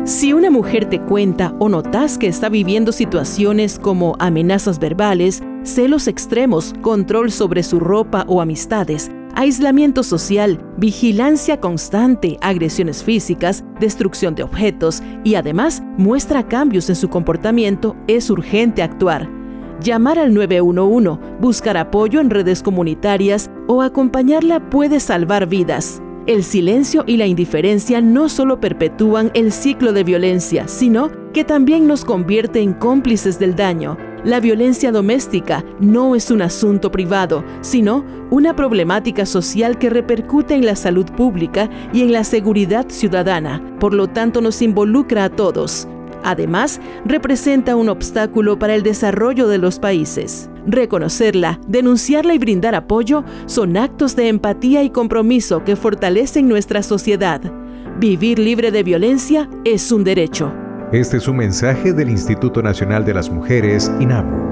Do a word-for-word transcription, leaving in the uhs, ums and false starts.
Si una mujer te cuenta o notas que está viviendo situaciones como amenazas verbales, celos extremos, control sobre su ropa o amistades, aislamiento social, vigilancia constante, agresiones físicas, destrucción de objetos y además muestra cambios en su comportamiento, es urgente actuar. Llamar al nueve uno uno, buscar apoyo en redes comunitarias o acompañarla puede salvar vidas. El silencio y la indiferencia no solo perpetúan el ciclo de violencia, sino que también nos convierte en cómplices del daño. La violencia doméstica no es un asunto privado, sino una problemática social que repercute en la salud pública y en la seguridad ciudadana. Por lo tanto, nos involucra a todos. Además, representa un obstáculo para el desarrollo de los países. Reconocerla, denunciarla y brindar apoyo son actos de empatía y compromiso que fortalecen nuestra sociedad. Vivir libre de violencia es un derecho. Este es un mensaje del Instituto Nacional de las Mujeres, INAMU.